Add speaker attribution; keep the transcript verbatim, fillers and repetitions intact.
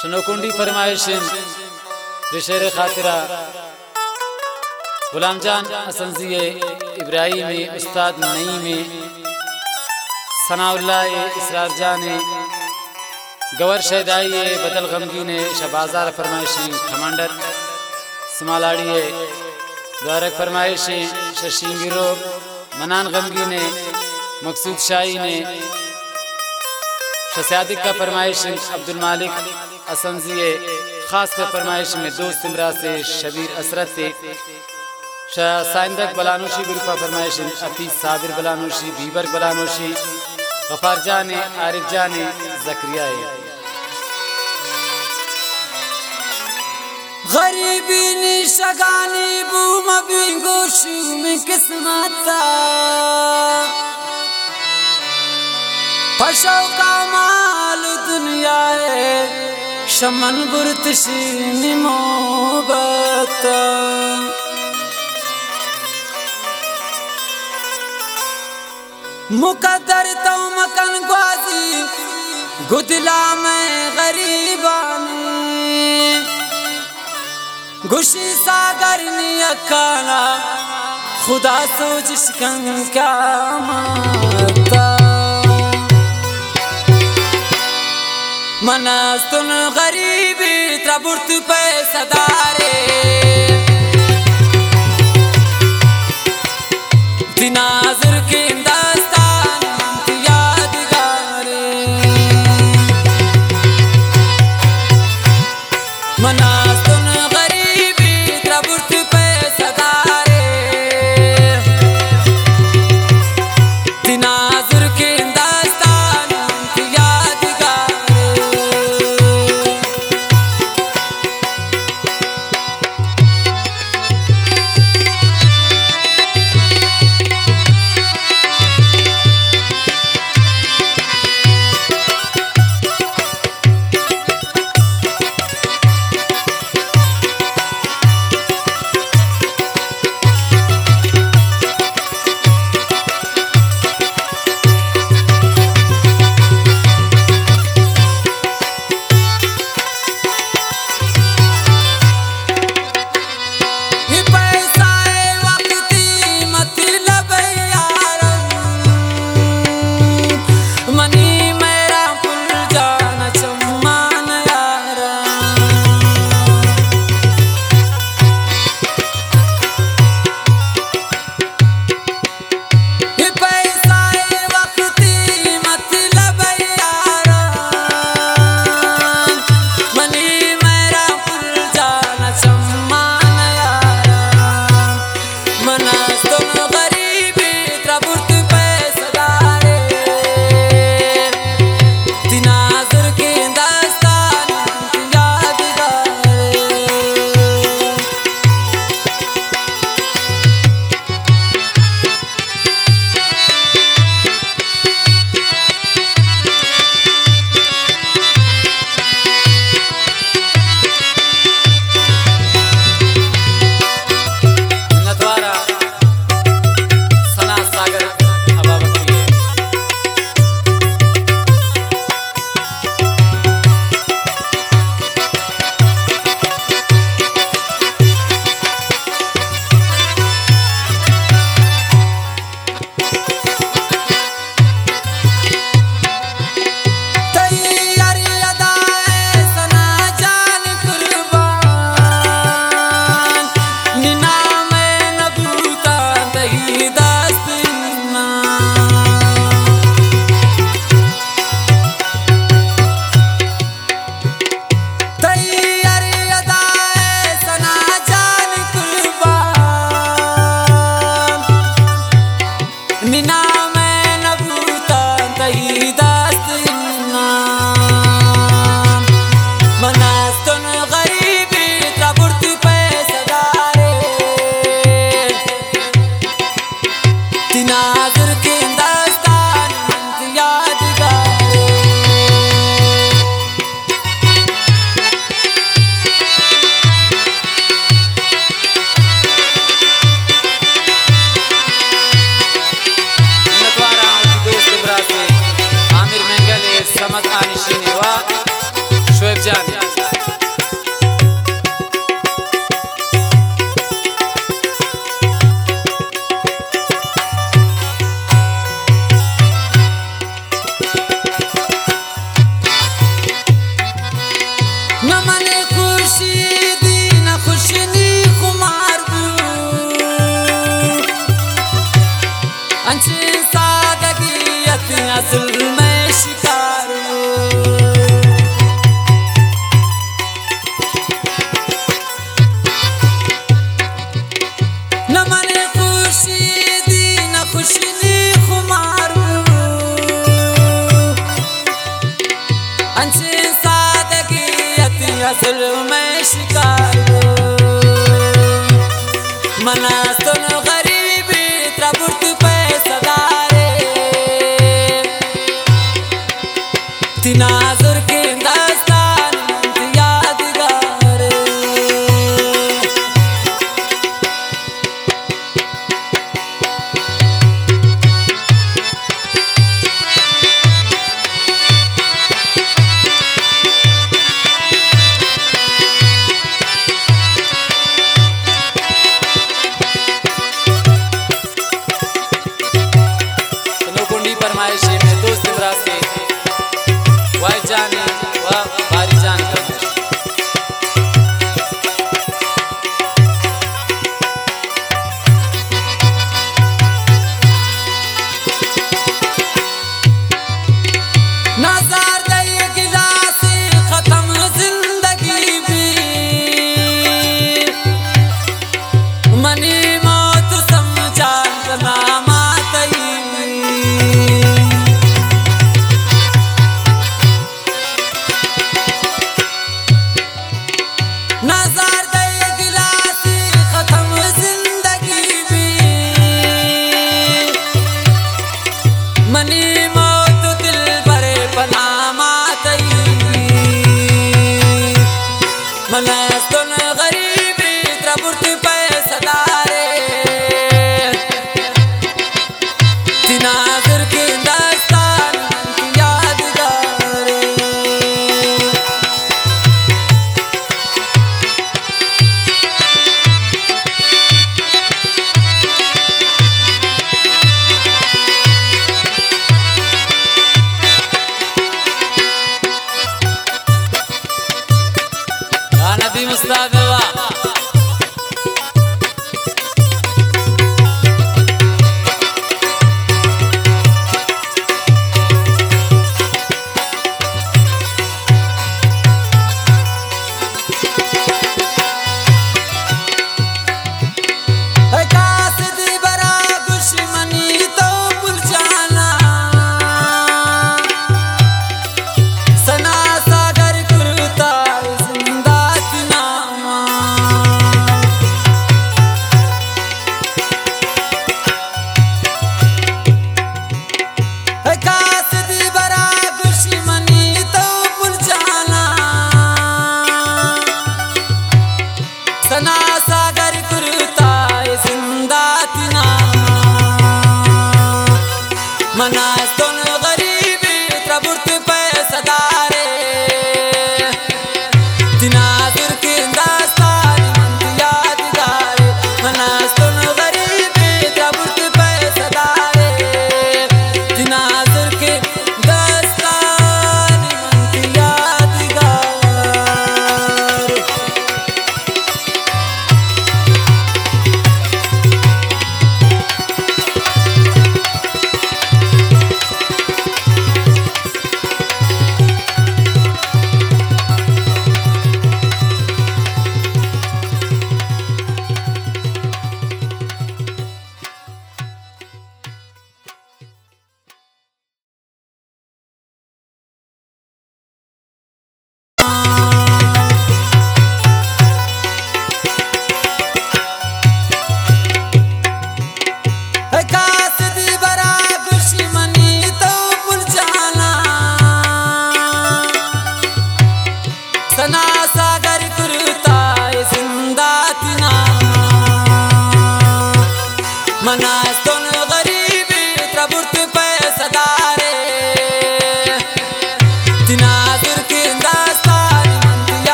Speaker 1: शनोकुंडी फरमाइशिन शेर खातिरा गुलाम जान असंजिए इब्राहिम उस्ताद नईम सनाउल्लाह इसरार जान गवर शहदाई बदल गमगी ने शबाजार फरमाइशी कमांडर समालाड़ी द्वारक फरमाइशी शशिंगिरो मनान गमगी ने मकसूद शाही ने शसादिक का फरमाइश अब्दुल मालिक असंजिए खास का फरमाइश में दोस्त इमरा से शबीर असरत से साइंदक बलानोशी गुरुफा फरमाइश अतीस साबिर बलानोशी बीबर बलानोशी गफार जाने आरिफ जाने जक्रिया
Speaker 2: गरीबी निशगानी बूम बिंगोशी में किस्मत फशो का माल दुनिया शमन बुरतशी निमोबत मुकद्दर तो मकन ग्वाजी गुदला में गरीबानी गुशी सागर नियकाना खुदा सोच शिकन क्या माता मनस्तुन गरीबी त्रबुर्त पे सदारे दिनाजुर के दास्तान यादगारे मनस्तुन गरीबी त्रबुर्त पे सदारे दिनाजुर के अंशिन सादगी असल में शिकार मनास्तुन गरीबी त्रबुर्त पे सदारे तिनाजुर के दास्तान यादगार
Speaker 1: फरमाइशी में दोस्त इमरा से वाई जाने व बारी जान
Speaker 2: नजार दे गिलास खत्म जिंदगी भी मनी मौत समझा नाम नजार दे गिलास खत्म जिंदगी भी मनी मौत दिल भरे पनामात मनास्तुन गरीबी त्रबुर्त पे सदारे तिनाजुर के दास्तान यादगार
Speaker 1: नबी मुस्तफा